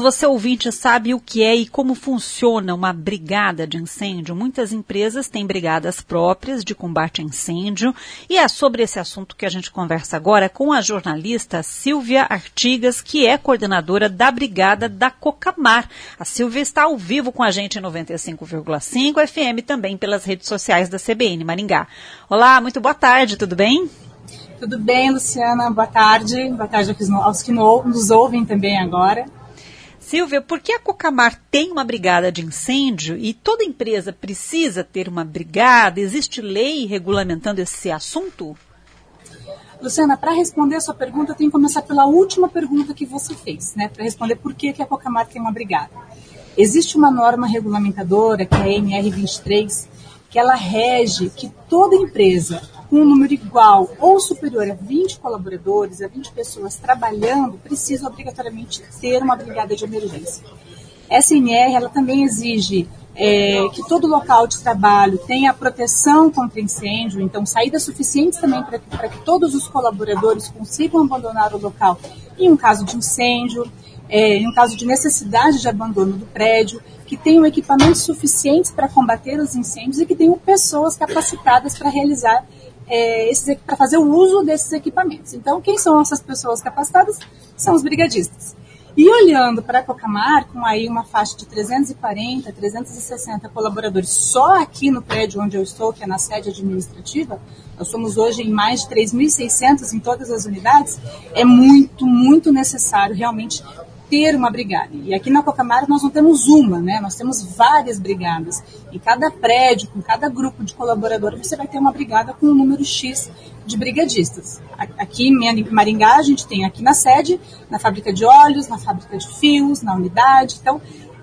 Você, ouvinte, sabe o que é e como funciona uma brigada de incêndio? Muitas empresas têm brigadas próprias de combate a incêndio e é sobre esse assunto que a gente conversa agora com a jornalista Silvia Artigas, que é coordenadora da brigada da Cocamar. A Silvia está ao vivo com a gente em 95,5 FM, também pelas redes sociais da CBN Maringá. Olá, muito boa tarde, tudo bem? Tudo bem, Luciana, boa tarde. Boa tarde aos que nos ouvem também agora. Silvia, por que a Cocamar tem uma brigada de incêndio e toda empresa precisa ter uma brigada? Existe lei regulamentando esse assunto? Luciana, para responder a sua pergunta, eu tenho que começar pela última pergunta que você fez, né? Para responder por que a Cocamar tem uma brigada. Existe uma norma regulamentadora, que é a NR23, que ela rege que toda empresa com um número igual ou superior a 20 colaboradores, a 20 pessoas trabalhando, precisa obrigatoriamente ter uma brigada de emergência. Essa NR, ela também exige que todo local de trabalho tenha proteção contra incêndio, então saídas suficientes também para que todos os colaboradores consigam abandonar o local em um caso de incêndio, em um caso de necessidade de abandono do prédio, que tenham equipamentos suficientes para combater os incêndios e que tenham pessoas capacitadas para realizar para fazer o uso desses equipamentos. Então, quem são essas pessoas capacitadas? São os brigadistas. E olhando para a Cocamar, com aí uma faixa de 340, 360 colaboradores só aqui no prédio onde eu estou, que é na sede administrativa, nós somos hoje em mais de 3.600 em todas as unidades, é muito, muito necessário realmente ter uma brigada. E aqui na Cocamar nós não temos uma, né? Nós temos várias brigadas. Em cada prédio, com cada grupo de colaboradores, você vai ter uma brigada com um número X de brigadistas. Aqui em Maringá, a gente tem aqui na sede, na fábrica de óleos, na fábrica de fios, na unidade. Então,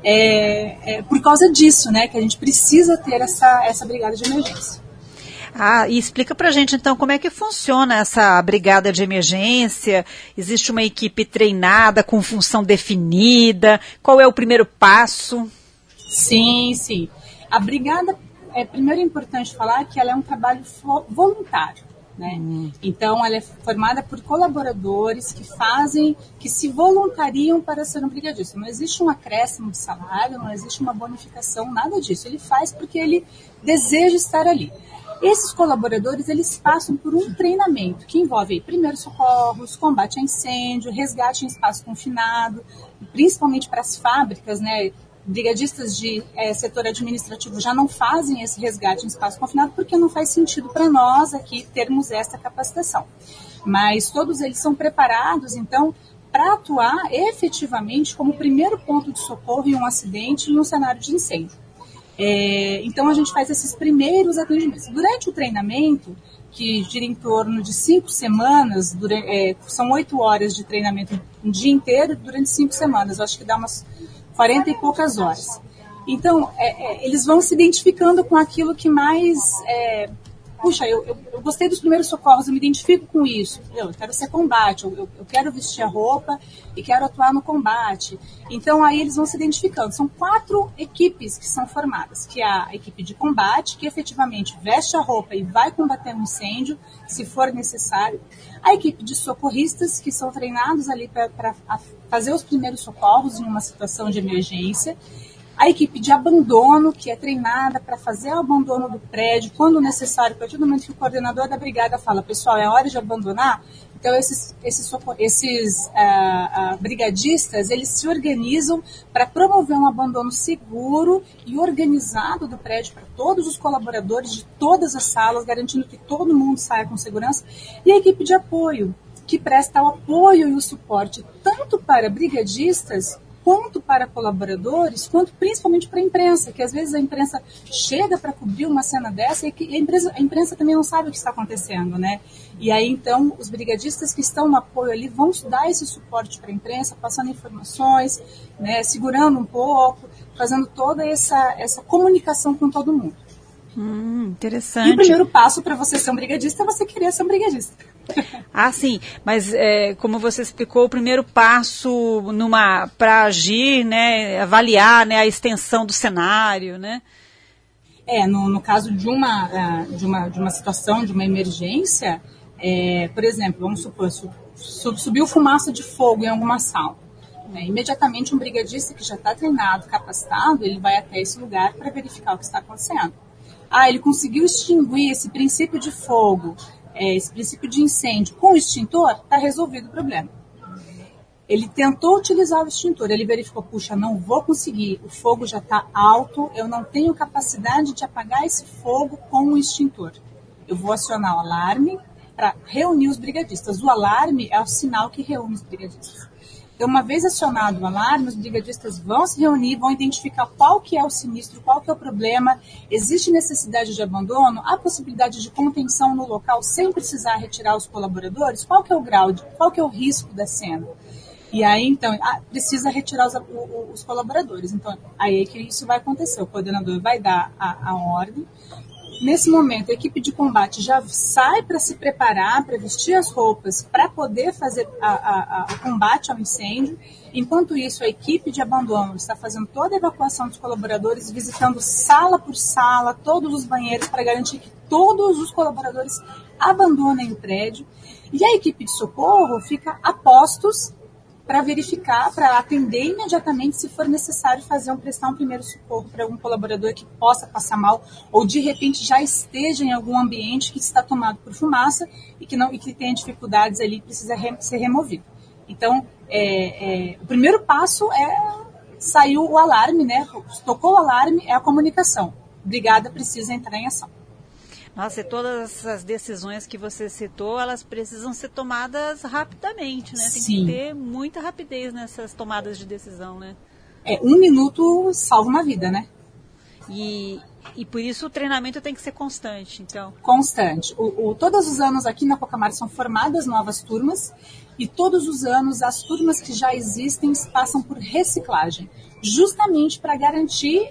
por causa disso, né, que a gente precisa ter essa brigada de emergência. E explica pra gente então como é que funciona essa brigada de emergência. Existe uma equipe treinada, com função definida? Qual é o primeiro passo? Sim. A brigada, primeiro é importante falar que ela é um trabalho voluntário, né? Então ela é formada por colaboradores que se voluntariam para ser um brigadista. Não existe um acréscimo de salário, não existe uma bonificação, nada disso. Ele faz porque ele deseja estar ali. Esses colaboradores, eles passam por um treinamento que envolve primeiros socorros, combate a incêndio, resgate em espaço confinado, principalmente para as fábricas, né? Brigadistas de setor administrativo já não fazem esse resgate em espaço confinado porque não faz sentido para nós aqui termos essa capacitação. Mas todos eles são preparados, então, para atuar efetivamente como primeiro ponto de socorro em um acidente em um cenário de incêndio. Então a gente faz esses primeiros atendimentos. Durante o treinamento, que gira em torno de 5 semanas, são 8 horas de treinamento um dia inteiro durante 5 semanas, eu acho que dá umas 40 e poucas horas. Então, eles vão se identificando com aquilo que mais... eu gostei dos primeiros socorros, eu me identifico com isso. Eu quero ser combate, eu quero vestir a roupa e quero atuar no combate. Então, aí eles vão se identificando. São 4 equipes que são formadas, que é a equipe de combate, que efetivamente veste a roupa e vai combater um incêndio, se for necessário. A equipe de socorristas, que são treinados ali para fazer os primeiros socorros em uma situação de emergência. A equipe de abandono, que é treinada para fazer o abandono do prédio, quando necessário, a partir do momento que o coordenador da brigada fala, pessoal, é hora de abandonar, então esses brigadistas, eles se organizam para promover um abandono seguro e organizado do prédio para todos os colaboradores de todas as salas, garantindo que todo mundo saia com segurança. E a equipe de apoio, que presta o apoio e o suporte tanto para brigadistas, quanto para colaboradores, quanto principalmente para a imprensa, que às vezes a imprensa chega para cobrir uma cena dessa e que a imprensa também não sabe o que está acontecendo, né? E aí, então, os brigadistas que estão no apoio ali vão dar esse suporte para a imprensa, passando informações, né, segurando um pouco, fazendo toda essa comunicação com todo mundo. Interessante. E o primeiro passo para você ser um brigadista é você querer ser um brigadista. Sim, mas como você explicou, o primeiro passo para agir, né, avaliar, né, a extensão do cenário, né? No caso de uma situação, de uma emergência, por exemplo, vamos supor, subiu fumaça de fogo em alguma sala. Né? Imediatamente um brigadista que já está treinado, capacitado, ele vai até esse lugar para verificar o que está acontecendo. Ele conseguiu extinguir esse princípio de fogo, esse princípio de incêndio com o extintor, está resolvido o problema. Ele tentou utilizar o extintor, ele verificou, puxa, não vou conseguir, o fogo já está alto, eu não tenho capacidade de apagar esse fogo com o extintor. Eu vou acionar o alarme para reunir os brigadistas. O alarme é o sinal que reúne os brigadistas. Então, uma vez acionado o alarme, os brigadistas vão se reunir, vão identificar qual que é o sinistro, qual que é o problema, existe necessidade de abandono, há possibilidade de contenção no local sem precisar retirar os colaboradores, qual que é o grau, qual que é o risco da cena. E aí, então, precisa retirar os colaboradores. Então, aí é que isso vai acontecer. O coordenador vai dar a ordem. Nesse momento, a equipe de combate já sai para se preparar, para vestir as roupas, para poder fazer o combate ao incêndio. Enquanto isso, a equipe de abandono está fazendo toda a evacuação dos colaboradores, visitando sala por sala, todos os banheiros, para garantir que todos os colaboradores abandonem o prédio. E a equipe de socorro fica a postos para verificar, para atender imediatamente se for necessário prestar um primeiro socorro para algum colaborador que possa passar mal ou de repente já esteja em algum ambiente que está tomado por fumaça e que tenha dificuldades ali, precisa ser removido. Então, o primeiro passo saiu o alarme, né? Tocou o alarme, é a comunicação. Brigada precisa entrar em ação. Nossa, e todas as decisões que você citou, elas precisam ser tomadas rapidamente, né? Tem Sim. que ter muita rapidez nessas tomadas de decisão, né? 1 minuto salva uma vida, né? E por isso o treinamento tem que ser constante, então. Constante. Todos os anos aqui na Pocamar são formadas novas turmas e todos os anos as turmas que já existem passam por reciclagem, justamente para garantir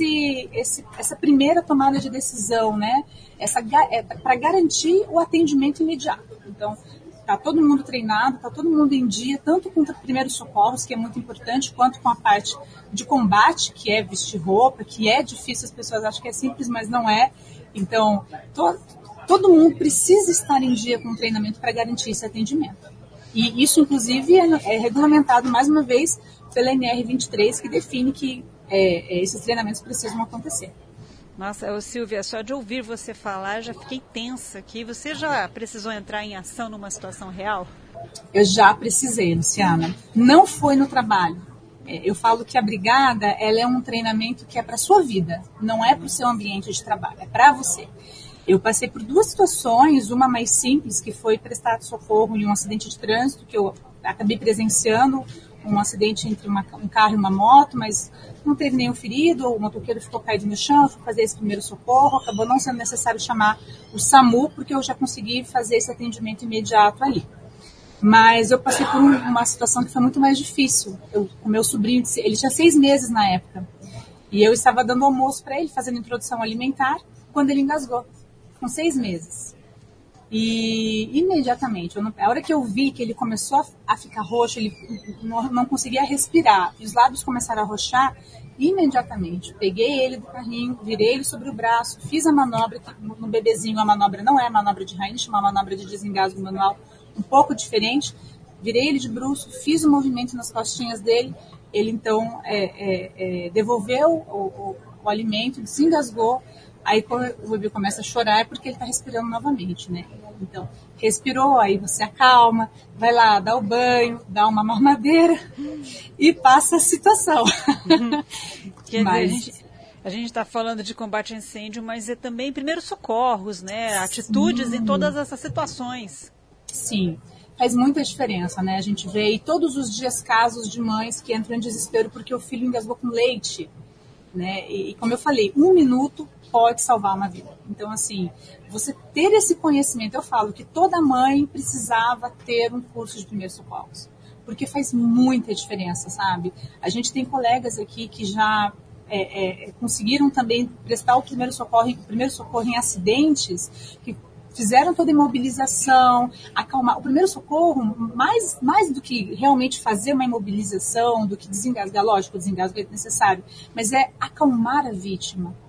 essa primeira tomada de decisão, né? Para garantir o atendimento imediato. Então, está todo mundo treinado, está todo mundo em dia, tanto com primeiros socorros, que é muito importante, quanto com a parte de combate, que é vestir roupa, que é difícil, as pessoas acham que é simples, mas não é. Então, todo mundo precisa estar em dia com o treinamento para garantir esse atendimento. E isso, inclusive, é regulamentado, mais uma vez, pela NR23, que define que esses treinamentos precisam acontecer. Nossa, Silvia, só de ouvir você falar, já fiquei tensa aqui. Você já precisou entrar em ação numa situação real? Eu já precisei, Luciana. Não foi no trabalho. Eu falo que a brigada ela é um treinamento que é para a sua vida, não é para o seu ambiente de trabalho, é para você. Eu passei por 2 situações, uma mais simples, que foi prestar socorro em um acidente de trânsito, que eu acabei presenciando, um acidente entre um carro e uma moto, mas não teve nenhum ferido, o motoqueiro ficou caído no chão, fui fazer esse primeiro socorro, acabou não sendo necessário chamar o SAMU, porque eu já consegui fazer esse atendimento imediato ali. Mas eu passei por uma situação que foi muito mais difícil. O meu sobrinho, ele tinha 6 meses na época, e eu estava dando almoço para ele, fazendo introdução alimentar, quando ele engasgou, com 6 meses. E imediatamente, a hora que eu vi que ele começou a ficar roxo, ele não conseguia respirar, e os lábios começaram a roxar, imediatamente peguei ele do carrinho, virei ele sobre o braço, fiz a manobra, no bebezinho a manobra não é manobra de Heinrich, é uma manobra de desengasgo manual um pouco diferente, virei ele de bruço, fiz o movimento nas costinhas dele, ele então devolveu o alimento, desengasgou. Aí quando o bebê começa a chorar é porque ele está respirando novamente, né? Então, respirou, aí você acalma, vai lá, dá o banho, dá uma mamadeira e passa a situação. Quer dizer, a gente está falando de combate a incêndio, mas é também primeiros socorros, né? Atitudes em todas essas situações. Sim, faz muita diferença, né? A gente vê aí todos os dias casos de mães que entram em desespero porque o filho engasgou com leite, né? E como eu falei, 1 minuto pode salvar uma vida. Então, assim, você ter esse conhecimento, eu falo que toda mãe precisava ter um curso de primeiros socorros, porque faz muita diferença, sabe? A gente tem colegas aqui que já conseguiram também prestar o primeiro socorro em acidentes, que fizeram toda a imobilização, acalmar. O primeiro socorro, mais do que realmente fazer uma imobilização, do que desengasgar, lógico, o desengasgo é necessário, mas é acalmar a vítima.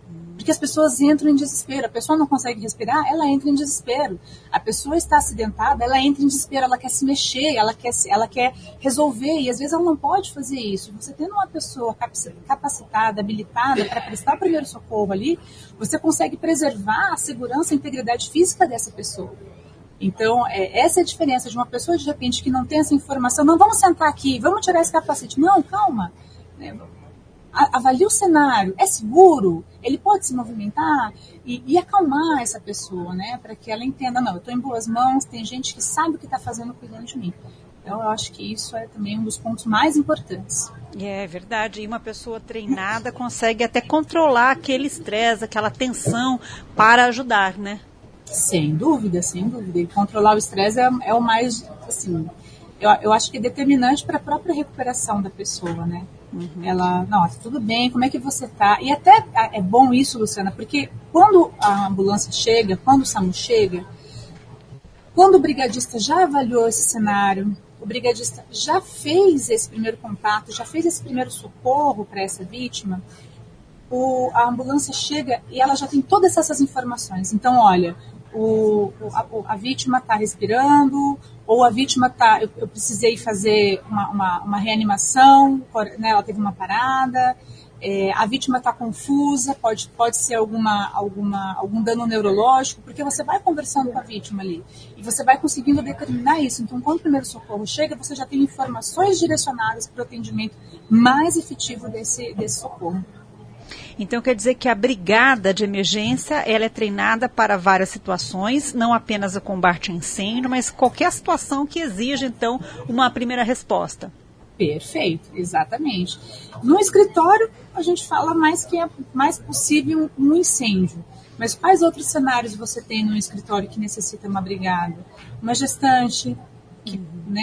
Porque as pessoas entram em desespero. A pessoa não consegue respirar, ela entra em desespero. A pessoa está acidentada, ela entra em desespero, ela quer se mexer, ela quer resolver, e às vezes ela não pode fazer isso. Você tendo uma pessoa capacitada, habilitada para prestar o primeiro socorro ali, você consegue preservar a segurança e a integridade física dessa pessoa. Então, essa é a diferença de uma pessoa, de repente, que não tem essa informação. Não, vamos sentar aqui, vamos tirar esse capacete. Não, calma. Avalie o cenário. É seguro? Ele pode se movimentar? E acalmar essa pessoa, né? Para que ela entenda, não, eu estou em boas mãos, tem gente que sabe o que está fazendo cuidando de mim. Então, eu acho que isso é também um dos pontos mais importantes. É verdade. E uma pessoa treinada consegue até controlar aquele estresse, aquela tensão para ajudar, né? Sem dúvida, sem dúvida. E controlar o estresse é o mais, assim, eu acho que é determinante para a própria recuperação da pessoa, né? Uhum. Ela, nossa, tudo bem, como é que você tá? E até é bom isso, Luciana, porque quando a ambulância chega, quando o SAMU chega, quando o brigadista já avaliou esse cenário, o brigadista já fez esse primeiro contato, já fez esse primeiro socorro para essa vítima, a ambulância chega e ela já tem todas essas informações. Então, olha, a vítima está respirando, ou a vítima está, eu precisei fazer uma reanimação, né, ela teve uma parada, a vítima está confusa, pode ser algum dano neurológico, porque você vai conversando com a vítima ali, e você vai conseguindo determinar isso. Então, quando o primeiro socorro chega, você já tem informações direcionadas para o atendimento mais efetivo desse socorro. Então, quer dizer que a brigada de emergência, ela é treinada para várias situações, não apenas o combate a incêndio, mas qualquer situação que exija, então, uma primeira resposta. Perfeito, exatamente. No escritório, a gente fala mais que é mais possível um incêndio. Mas quais outros cenários você tem no escritório que necessita uma brigada? Uma gestante que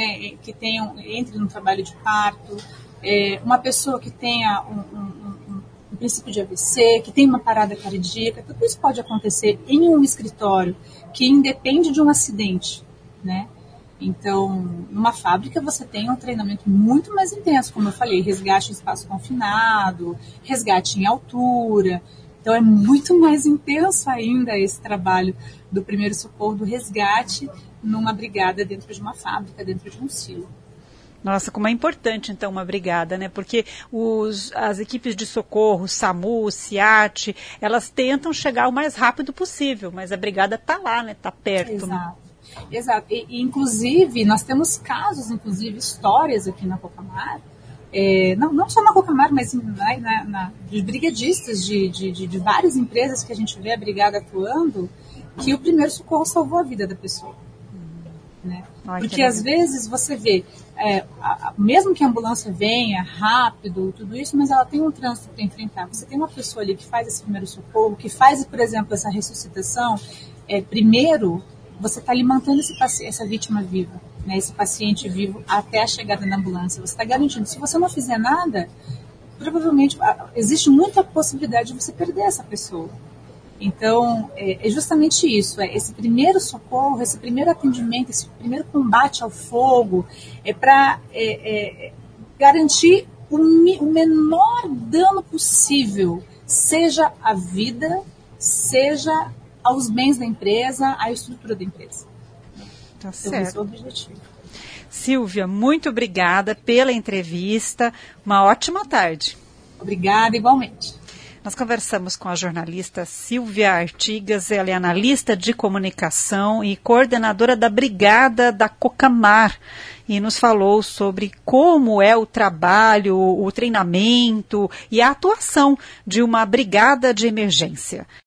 entre no trabalho de parto, uma pessoa que tenha um princípio de AVC, que tem uma parada cardíaca, tudo isso pode acontecer em um escritório que independe de um acidente, né? Então, numa fábrica você tem um treinamento muito mais intenso, como eu falei, resgate em espaço confinado, resgate em altura. Então, é muito mais intenso ainda esse trabalho do primeiro socorro, do resgate numa brigada dentro de uma fábrica, dentro de um silo. Nossa, como é importante, então, uma brigada, né? Porque as equipes de socorro, SAMU, SEAT, elas tentam chegar o mais rápido possível, mas a brigada está lá, né? Está perto. Exato. Né? Exato. E, inclusive, nós temos casos, inclusive, histórias aqui na Cocamar, não só na Cocamar, mas de brigadistas de várias empresas que a gente vê a brigada atuando, que o primeiro socorro salvou a vida da pessoa. Né? Porque às vezes você vê, mesmo que a ambulância venha rápido, tudo isso, mas ela tem um trânsito para enfrentar. Você tem uma pessoa ali que faz esse primeiro socorro, que faz, por exemplo, essa ressuscitação, primeiro você está ali mantendo essa vítima viva, né, esse paciente vivo até a chegada da ambulância. Você está garantindo. Se você não fizer nada, provavelmente existe muita possibilidade de você perder essa pessoa. Então, é justamente isso, esse primeiro socorro, esse primeiro atendimento, esse primeiro combate ao fogo, para garantir o menor dano possível, seja à vida, seja aos bens da empresa, à estrutura da empresa. Tá certo. Então, esse é o objetivo. Silvia, muito obrigada pela entrevista, uma ótima tarde. Obrigada, igualmente. Nós conversamos com a jornalista Silvia Artigas, ela é analista de comunicação e coordenadora da Brigada da Cocamar, e nos falou sobre como é o trabalho, o treinamento e a atuação de uma brigada de emergência.